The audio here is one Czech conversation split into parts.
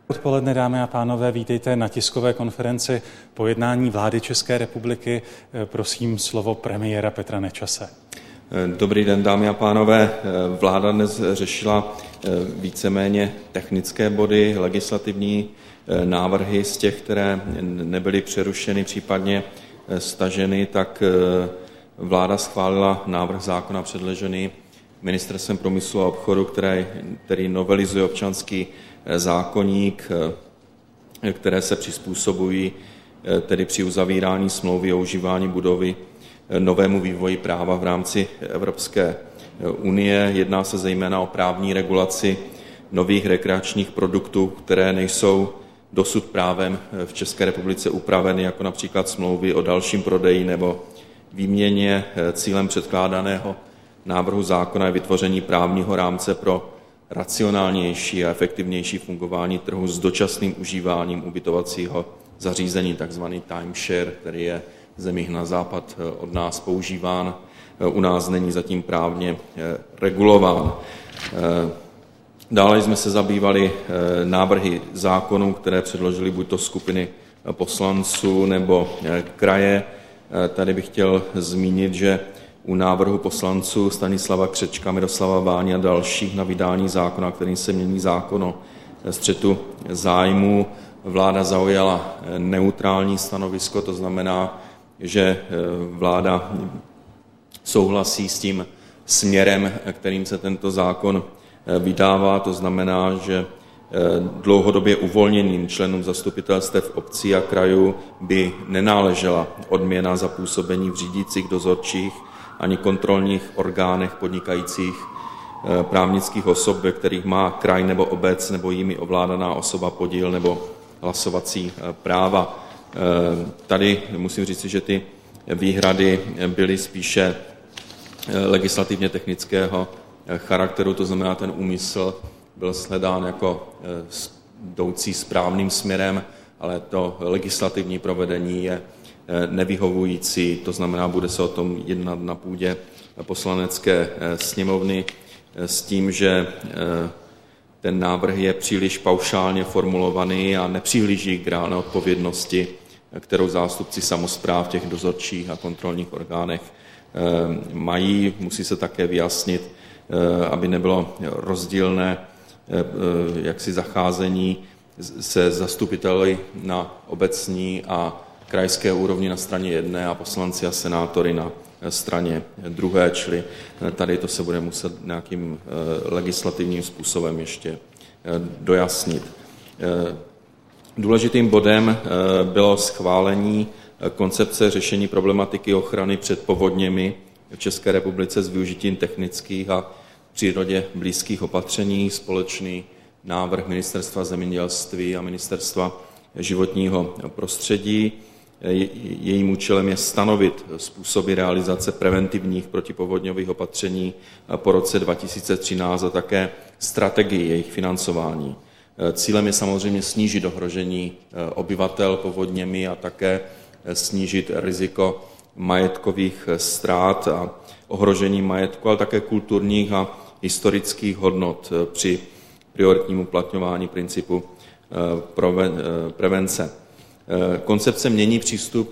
Odpoledne, dámy a pánové, vítejte na tiskové konferenci po jednání vlády České republiky. Prosím slovo premiéra Petra Nečase. Dobrý den, dámy a pánové. Vláda dnes řešila víceméně technické body, legislativní návrhy z těch, které nebyly přerušeny, případně staženy, tak vláda schválila návrh zákona předložený Ministerstvem průmyslu a obchodu, který novelizuje občanský zákoník, které se přizpůsobují tedy při uzavírání smlouvy o užívání budovy novému vývoji práva v rámci Evropské unie. Jedná se zejména o právní regulaci nových rekreačních produktů, které nejsou dosud právem v České republice upraveny, jako například smlouvy o dalším prodeji nebo výměně. Cílem předkládaného návrhu zákona je vytvoření právního rámce pro racionálnější a efektivnější fungování trhu s dočasným užíváním ubytovacího zařízení, takzvaný timeshare, který je v zemích na západ od nás používán. U nás není zatím právně regulován. Dále jsme se zabývali návrhy zákonů, které předložily buď to skupiny poslanců nebo kraje. Tady bych chtěl zmínit, že u návrhu poslanců Stanislava Křečka, Miroslava Váni a dalších na vydání zákona, kterým se mění zákon o střetu zájmů, vláda zaujala neutrální stanovisko, to znamená, že vláda souhlasí s tím směrem, kterým se tento zákon vydává, to znamená, že dlouhodobě uvolněným členům zastupitelstev obcí a krajů by nenáležela odměna za působení v řídících, dozorčích ani kontrolních orgánech podnikajících právnických osob, ve kterých má kraj nebo obec nebo jimi ovládaná osoba podíl nebo hlasovací práva. Tady musím říct, že ty výhrady byly spíše legislativně technického charakteru, to znamená, ten úmysl byl shledán jako jdoucí správným směrem, ale to legislativní provedení je nevyhovující, to znamená, bude se o tom jednat na půdě Poslanecké sněmovny s tím, že ten návrh je příliš paušálně formulovaný a nepřihlíží k reálné odpovědnosti, kterou zástupci samospráv v těch dozorčích a kontrolních orgánech mají. Musí se také vyjasnit, aby nebylo rozdílné jaksi zacházení se zastupiteli na obecní a krajské úrovni na straně jedné a poslanci a senátory na straně druhé, čili tady to se bude muset nějakým legislativním způsobem ještě dojasnit. Důležitým bodem bylo schválení koncepce řešení problematiky ochrany před povodněmi v České republice s využitím technických a přírodě blízkých opatření, společný návrh Ministerstva zemědělství a Ministerstva životního prostředí. Jejím účelem je stanovit způsoby realizace preventivních protipovodňových opatření po roce 2013 a také strategii jejich financování. Cílem je samozřejmě snížit ohrožení obyvatel povodněmi a také snížit riziko majetkových ztrát a ohrožení majetku, ale také kulturních a historických hodnot při prioritním uplatňování principu prevence. Koncepce mění přístup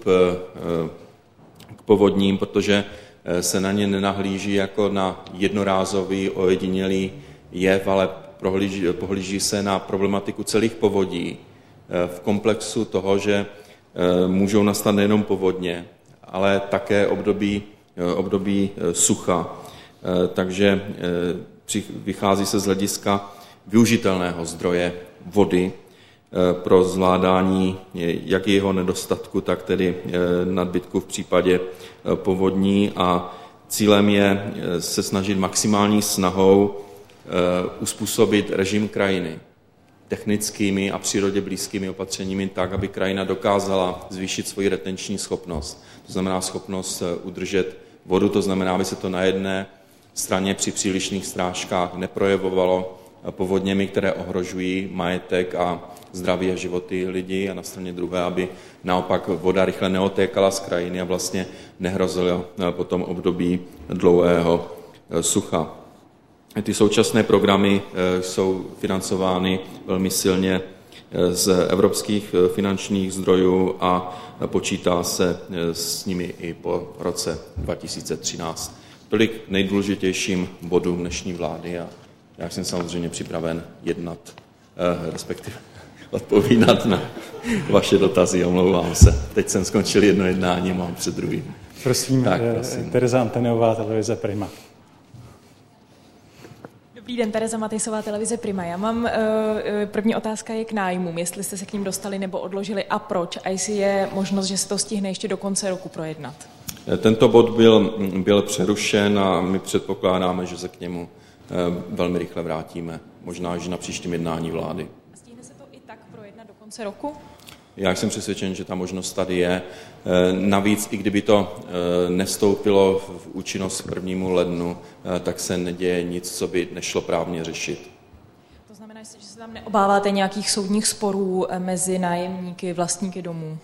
k povodním, protože se na ně nenahlíží jako na jednorázový, ojedinělý jev, ale pohlíží se na problematiku celých povodí v komplexu toho, že můžou nastat nejenom povodně, ale také období sucha. Takže vychází se z hlediska využitelného zdroje vody pro zvládání jak jeho nedostatku, tak tedy nadbytku v případě povodní a cílem je se snažit maximální snahou uspůsobit režim krajiny technickými a přírodě blízkými opatřeními tak, aby krajina dokázala zvýšit svoji retenční schopnost. To znamená schopnost udržet vodu, to znamená, aby se to na jedné straně při přílišných srážkách neprojevovalo povodněmi, které ohrožují majetek a zdraví a životy lidí a na straně druhé, aby naopak voda rychle neotékala z krajiny a vlastně nehrozila potom období dlouhého sucha. Ty současné programy jsou financovány velmi silně z evropských finančních zdrojů a počítá se s nimi i po roce 2013. Tolik nejdůležitějším bodům dnešní vlády a já jsem samozřejmě připraven jednat, respektive odpovídat na vaše dotazy, omlouvám se. Teď jsem skončil jedno jednání, mám před druhým. Prosím, Tereza Antenová, televize Prima. Dobrý den, Tereza Matejsová, televize Prima. Já mám, první otázka je k nájmům, jestli jste se k ním dostali nebo odložili a proč a jestli je možnost, že se to stihne ještě do konce roku projednat. Tento bod byl přerušen a my předpokládáme, že se k němu velmi rychle vrátíme, možná až na příštím jednání vlády. A stihne se to i tak projednat do konce roku? Já jsem přesvědčen, že ta možnost tady je. Navíc, i kdyby to nestoupilo v účinnost k 1. lednu, tak se neděje nic, co by nešlo právně řešit. To znamená, že se tam neobáváte nějakých soudních sporů mezi nájemníky, vlastníky domů?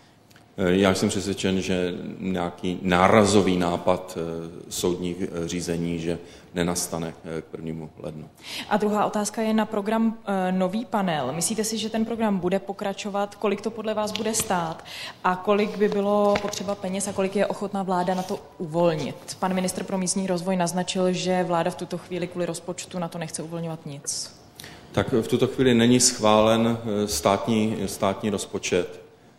Já jsem přesvědčen, že nějaký nárazový nápad soudních řízení, že nenastane k 1. lednu. A druhá otázka je na program Nový panel. Myslíte si, že ten program bude pokračovat? Kolik to podle vás bude stát? A kolik by bylo potřeba peněz a kolik je ochotná vláda na to uvolnit? Pan ministr pro místní rozvoj naznačil, že vláda v tuto chvíli kvůli rozpočtu na to nechce uvolňovat nic. Tak v tuto chvíli není schválen státní rozpočet.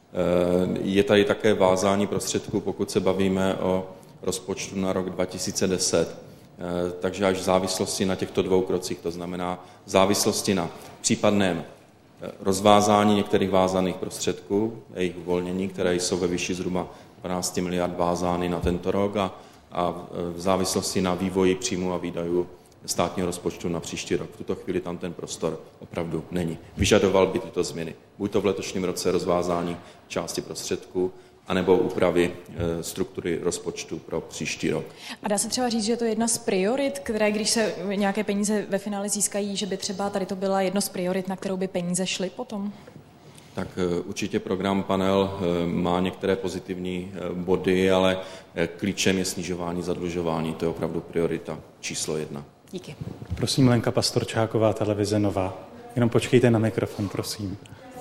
Je tady také vázání prostředků, pokud se bavíme o rozpočtu na rok 2010. Takže až v závislosti na těchto dvou krocích, to znamená v závislosti na případném rozvázání některých vázaných prostředků, jejich uvolnění, které jsou ve výši zhruba 12 miliard vázány na tento rok a v závislosti na vývoji příjmů a výdajů státního rozpočtu na příští rok. V tuto chvíli tam ten prostor opravdu není. Vyžadoval by tyto změny. Buď to v letošním roce rozvázání části prostředků, anebo úpravy struktury rozpočtu pro příští rok. A dá se třeba říct, že je to jedna z priorit, které, když se nějaké peníze ve finále získají, že by třeba tady to byla jedno z priorit, na kterou by peníze šly potom? Tak určitě program Panel má některé pozitivní body, ale klíčem je snižování zadlužování. To je opravdu priorita číslo 1. Díky. Prosím, Lenka Pastorčáková, televize Nova. Jenom počkejte na mikrofon, prosím.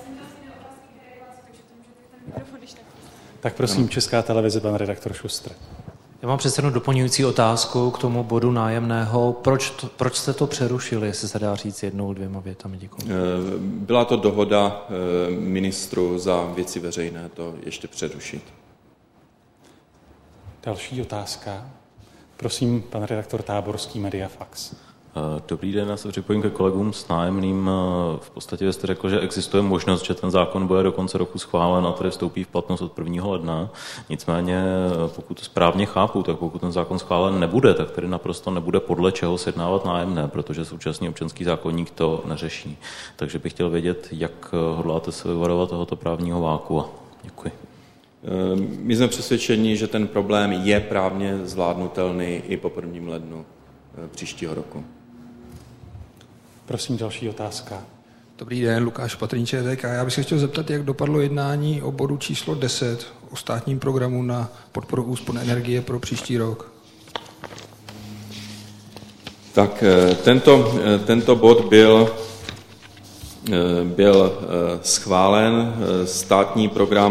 Tak prosím, Česká televize, pan redaktor Šustr. Já mám přece jednu doplňující otázku k tomu bodu nájemného. Proč jste to přerušili, jestli se dá říct jednou, 2 větami? Děkuji. Byla to dohoda ministru za věci veřejné to ještě přerušit. Další otázka. Prosím, pan redaktor Táborský, Mediafax. Dobrý den, já se připojím ke kolegům s nájemným. V podstatě jste řekl, že existuje možnost, že ten zákon bude do konce roku schválen a tedy vstoupí v platnost od 1. ledna. Nicméně, pokud to správně chápu, tak pokud ten zákon schválen nebude, tak tedy naprosto nebude podle čeho sjednávat nájemné, protože současný občanský zákoník to neřeší. Takže bych chtěl vědět, jak hodláte se vyvarovat tohoto právního vákua. Děkuji. My jsme přesvědčeni, že ten problém je právně zvládnutelný i po 1. lednu příštího roku. Prosím, další otázka. Dobrý den, Lukáš Patrní, ČTK. Já bych se chtěl zeptat, jak dopadlo jednání o bodu číslo 10 o státním programu na podporu úspor energie pro příští rok. Tak tento bod byl schválen, státní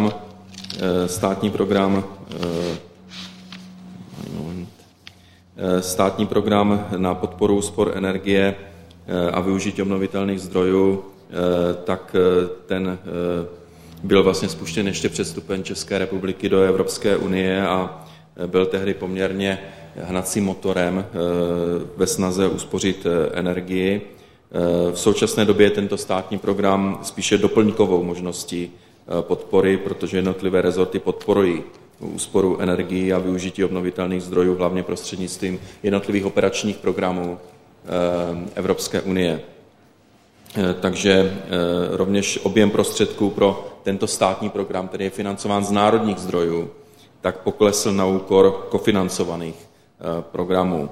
program na podporu úspor energie a využití obnovitelných zdrojů, tak ten byl vlastně spuštěn ještě před vstupem České republiky do Evropské unie a byl tehdy poměrně hnacím motorem ve snaze uspořit energii. V současné době je tento státní program spíše doplňkovou možností podpory, protože jednotlivé rezorty podporují úsporu energií a využití obnovitelných zdrojů, hlavně prostřednictvím jednotlivých operačních programů Evropské unie. Takže rovněž objem prostředků pro tento státní program, který je financován z národních zdrojů, tak poklesl na úkor kofinancovaných programů.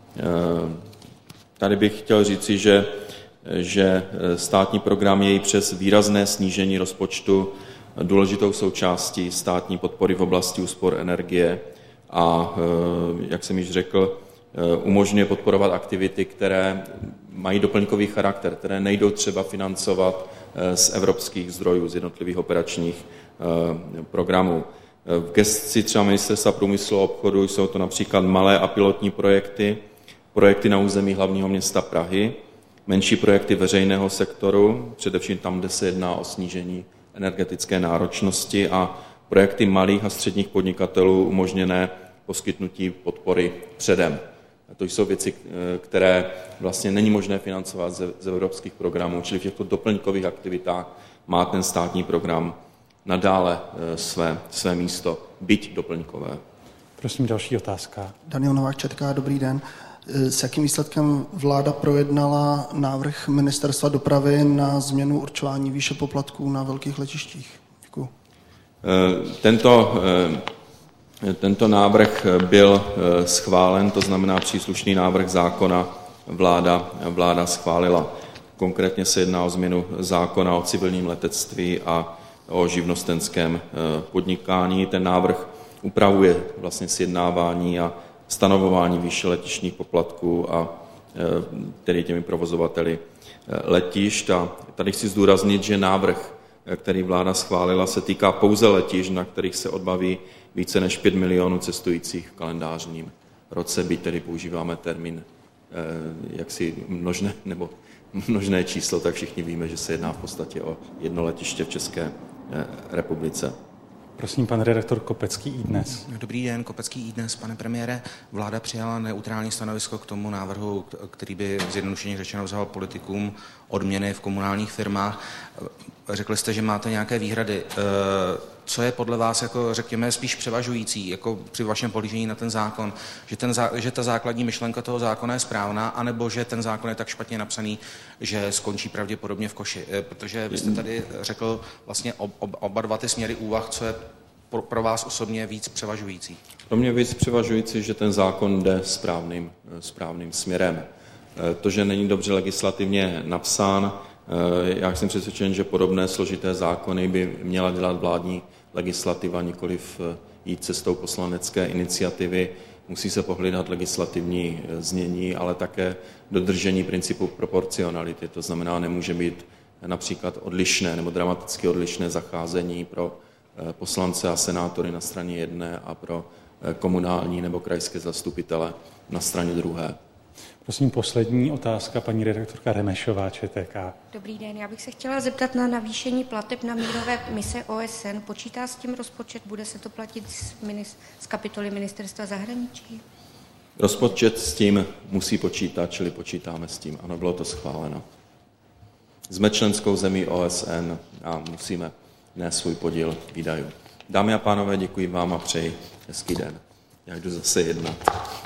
Tady bych chtěl říci, že státní program je i přes výrazné snížení rozpočtu důležitou součástí státní podpory v oblasti úspor energie a, jak jsem již řekl, umožňuje podporovat aktivity, které mají doplňkový charakter, které nejdou třeba financovat z evropských zdrojů, z jednotlivých operačních programů. V gesci třeba Ministerstva průmyslu a obchodu jsou to například malé a pilotní projekty, projekty na území hlavního města Prahy, menší projekty veřejného sektoru, především tam, kde se jedná o snížení energetické náročnosti, a projekty malých a středních podnikatelů umožněné poskytnutí podpory předem. A to jsou věci, které vlastně není možné financovat z evropských programů, čili v těchto doplňkových aktivitách má ten státní program nadále své místo, byť doplňkové. Prosím, další otázka. Daniel Novák, ČTK, dobrý den. S jakým výsledkem vláda projednala návrh Ministerstva dopravy na změnu určování výše poplatků na velkých letištích? Děkuji. Tento návrh byl schválen, to znamená příslušný návrh zákona vláda schválila. Konkrétně se jedná o změnu zákona o civilním letectví a o živnostenském podnikání. Ten návrh upravuje vlastně sjednávání a stanovování výše letištních poplatků a tedy těmi provozovateli letišť. A tady chci zdůraznit, že návrh, který vláda schválila, se týká pouze letišť, na kterých se odbaví více než 5 milionů cestujících v kalendářním roce, byť tedy používáme termín jaksi množné číslo, tak všichni víme, že se jedná v podstatě o jedno letiště v České republice. Prosím, pan redaktor Kopecký, iDnes. Dobrý den, Kopecký, iDnes. Pane premiére, vláda přijala neutrální stanovisko k tomu návrhu, který by zjednodušeně řečeno vzal politikům odměny v komunálních firmách. Řekli jste, že máte nějaké výhrady. Co je podle vás, jako řekněme, spíš převažující, jako při vašem pohlížení na ten zákon, že ta základní myšlenka toho zákona je správná, anebo že ten zákon je tak špatně napsaný, že skončí pravděpodobně v koši? Protože vy jste tady řekl vlastně oba dva ty směry úvah, co je pro vás osobně víc převažující. Pro mě víc převažující, že ten zákon jde správným směrem. To, že není dobře legislativně napsán, já jsem přesvědčen, že podobné složité zákony by měla dělat vládní legislativa, nikoliv jít cestou poslanecké iniciativy. Musí se pohlídat legislativní znění, ale také dodržení principu proporcionality. To znamená, nemůže být například odlišné nebo dramaticky odlišné zacházení pro poslance a senátory na straně jedné a pro komunální nebo krajské zastupitele na straně druhé. Prosím, poslední otázka, paní redaktorka Remešová, ČTK. Dobrý den, já bych se chtěla zeptat na navýšení plateb na mírové mise OSN. Počítá s tím rozpočet, bude se to platit z kapitoly Ministerstva zahraničí? Rozpočet s tím musí počítat, čili počítáme s tím. Ano, bylo to schváleno. Jsme členskou zemí OSN a musíme nést svůj podíl výdajů. Dámy a pánové, děkuji vám a přeji hezký den. Já jdu zase jednat.